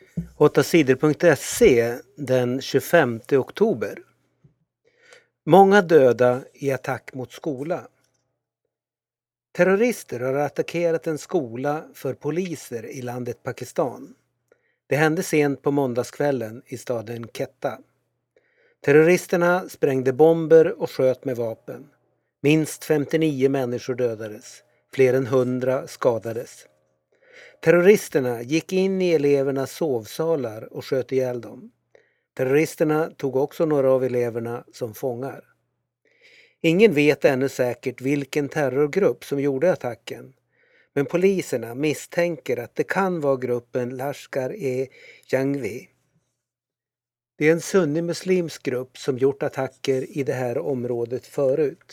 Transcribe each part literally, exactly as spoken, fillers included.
åttasidor punkt se den tjugofemte oktober. Många döda i attack mot skola. Terrorister har attackerat en skola för poliser i landet Pakistan. Det hände sent på måndagskvällen i staden Quetta. Terroristerna sprängde bomber och sköt med vapen. Minst femtionio människor dödades. Fler än hundra skadades. Terroristerna gick in i elevernas sovsalar och sköt ihjäl dem. Terroristerna tog också några av eleverna som fångar. Ingen vet ännu säkert vilken terrorgrupp som gjorde attacken. Men poliserna misstänker att det kan vara gruppen Lashkar-e-Jhangvi. Det är en sunni-muslimsk grupp som gjort attacker i det här området förut.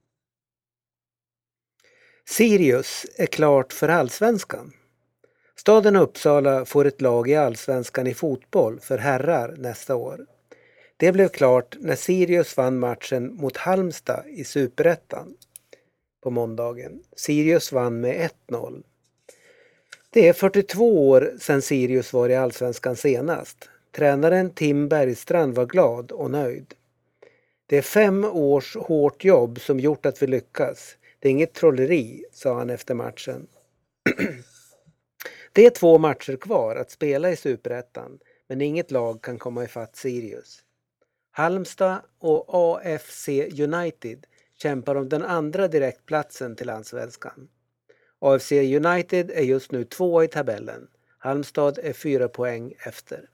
Sirius är klart för Allsvenskan. Staden Uppsala får ett lag i Allsvenskan i fotboll för herrar nästa år. Det blev klart när Sirius vann matchen mot Halmstad i Superettan på måndagen. Sirius vann med ett noll. Det är fyrtiotvå år sedan Sirius var i Allsvenskan senast. Tränaren Tim Bergstrand var glad och nöjd. Det är fem års hårt jobb som gjort att vi lyckas. Det är inget trolleri, sa han efter matchen. Det är två matcher kvar att spela i Superettan, men inget lag kan komma ifatt Sirius. Halmstad och A F C United kämpar om den andra direktplatsen till Allsvenskan. A F C United är just nu två i tabellen. Halmstad är fyra poäng efter.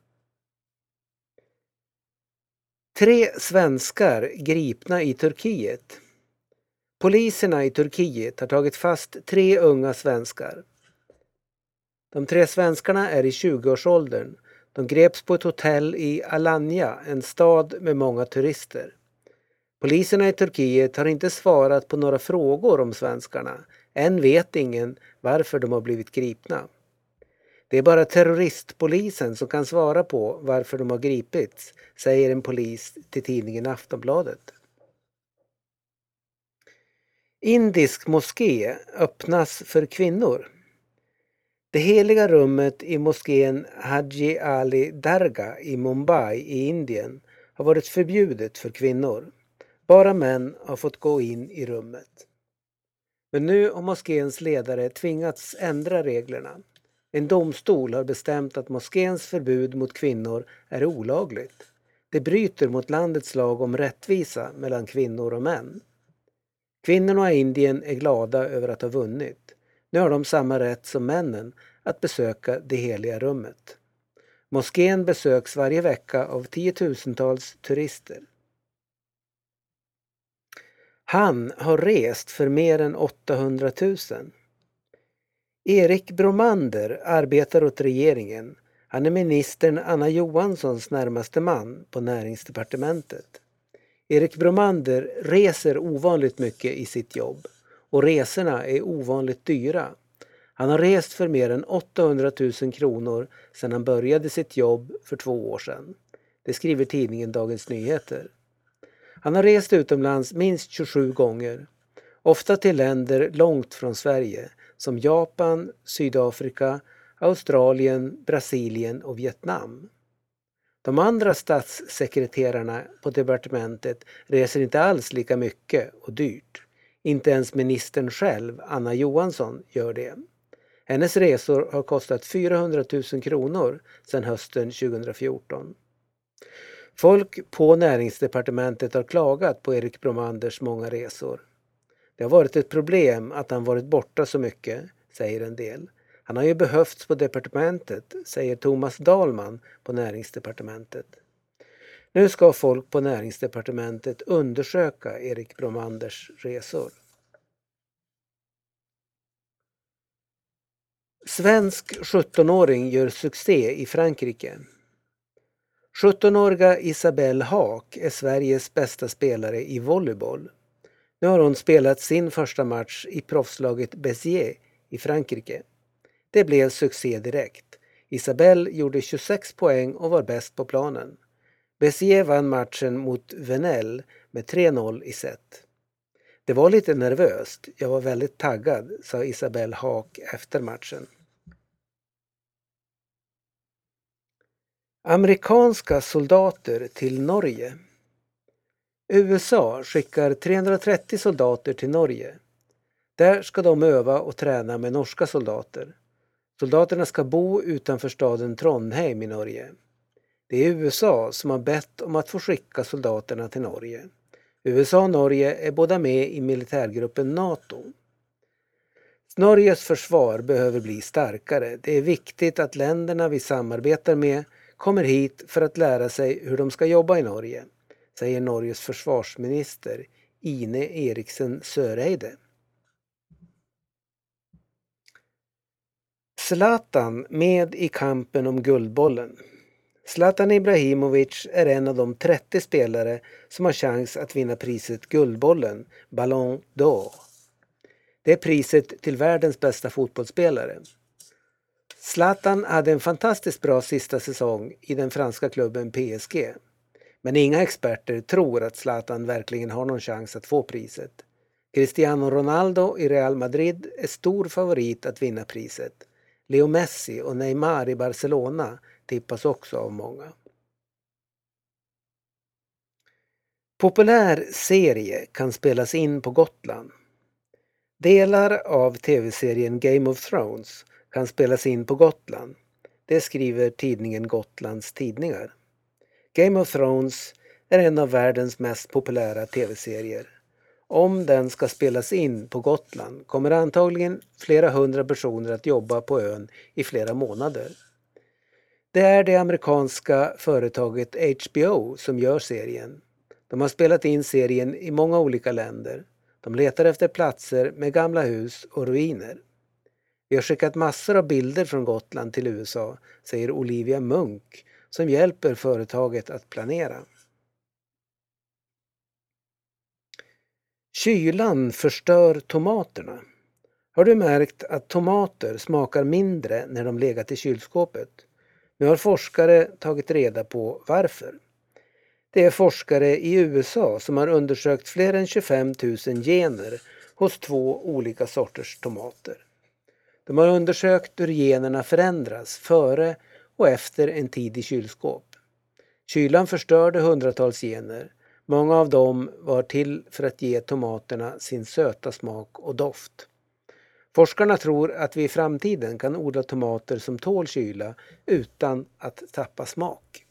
Tre svenskar gripna i Turkiet. Poliserna i Turkiet har tagit fast tre unga svenskar. De tre svenskarna är i tjugoårsåldern. De greps på ett hotell i Alanya, en stad med många turister. Poliserna i Turkiet har inte svarat på några frågor om svenskarna. Än vet ingen varför de har blivit gripna. Det är bara terroristpolisen som kan svara på varför de har gripits, säger en polis till tidningen Aftonbladet. Indisk moské öppnas för kvinnor. Det heliga rummet i moskén Haji Ali Dargah i Mumbai i Indien har varit förbjudet för kvinnor. Bara män har fått gå in i rummet. Men nu har moskéns ledare tvingats ändra reglerna. En domstol har bestämt att moskéns förbud mot kvinnor är olagligt. Det bryter mot landets lag om rättvisa mellan kvinnor och män. Kvinnorna i Indien är glada över att ha vunnit. Nu har de samma rätt som männen att besöka det heliga rummet. Moskén besöks varje vecka av tiotusentals turister. Han har rest för mer än åttahundratusen. Erik Bromander arbetar åt regeringen. Han är ministern Anna Johanssons närmaste man på näringsdepartementet. Erik Bromander reser ovanligt mycket i sitt jobb och resorna är ovanligt dyra. Han har rest för mer än åttahundratusen kronor sedan han började sitt jobb för två år sedan. Det skriver tidningen Dagens Nyheter. Han har rest utomlands minst tjugosju gånger, ofta till länder långt från Sverige som Japan, Sydafrika, Australien, Brasilien och Vietnam. De andra statssekreterarna på departementet reser inte alls lika mycket och dyrt. Inte ens ministern själv, Anna Johansson, gör det. Hennes resor har kostat fyrahundratusen kronor sedan hösten tjugohundrafjorton. Folk på näringsdepartementet har klagat på Erik Bromanders många resor. Det har varit ett problem att han varit borta så mycket, säger en del. Han har ju behövts på departementet, säger Thomas Dahlman på näringsdepartementet. Nu ska folk på näringsdepartementet undersöka Erik Bromanders resor. Svensk sjuttonåring gör succé i Frankrike. sjuttonåriga Isabelle Haak är Sveriges bästa spelare i volleyboll. Nu har hon spelat sin första match i proffslaget Béziers i Frankrike. Det blev succé direkt. Isabelle gjorde tjugosex poäng och var bäst på planen. Béziers vann matchen mot Venelle med tre noll i set. Det var lite nervöst. Jag var väldigt taggad, sa Isabelle Haak efter matchen. Amerikanska soldater till Norge. U S A skickar trehundratrettio soldater till Norge. Där ska de öva och träna med norska soldater. Soldaterna ska bo utanför staden Trondheim i Norge. Det är U S A som har bett om att få skicka soldaterna till Norge. U S A och Norge är båda med i militärgruppen NATO. Norges försvar behöver bli starkare. Det är viktigt att länderna vi samarbetar med kommer hit för att lära sig hur de ska jobba i Norge, säger Norges försvarsminister Ine Eriksen Søreide. Zlatan med i kampen om Guldbollen. Zlatan Ibrahimovic är en av de trettio spelare som har chans att vinna priset Guldbollen, Ballon d'Or. Det är priset till världens bästa fotbollsspelare. Zlatan hade en fantastiskt bra sista säsong i den franska klubben P S G. Men inga experter tror att Zlatan verkligen har någon chans att få priset. Cristiano Ronaldo i Real Madrid är stor favorit att vinna priset. Leo Messi och Neymar i Barcelona tippas också av många. Populär serie kan spelas in på Gotland. Delar av tv-serien Game of Thrones kan spelas in på Gotland. Det skriver tidningen Gotlands Tidningar. Game of Thrones är en av världens mest populära tv-serier. Om den ska spelas in på Gotland kommer antagligen flera hundra personer att jobba på ön i flera månader. Det är det amerikanska företaget H B O som gör serien. De har spelat in serien i många olika länder. De letar efter platser med gamla hus och ruiner. Vi har skickat massor av bilder från Gotland till U S A, säger Olivia Munk som hjälper företaget att planera. Kylan förstör tomaterna. Har du märkt att tomater smakar mindre när de legat i kylskåpet? Nu har forskare tagit reda på varför. Det är forskare i U S A som har undersökt fler än tjugofem tusen gener hos två olika sorters tomater. De har undersökt hur generna förändras före och efter en tid i kylskåp. Kylan förstörde hundratals gener. Många av dem var till för att ge tomaterna sin söta smak och doft. Forskarna tror att vi i framtiden kan odla tomater som tål kyla utan att tappa smak.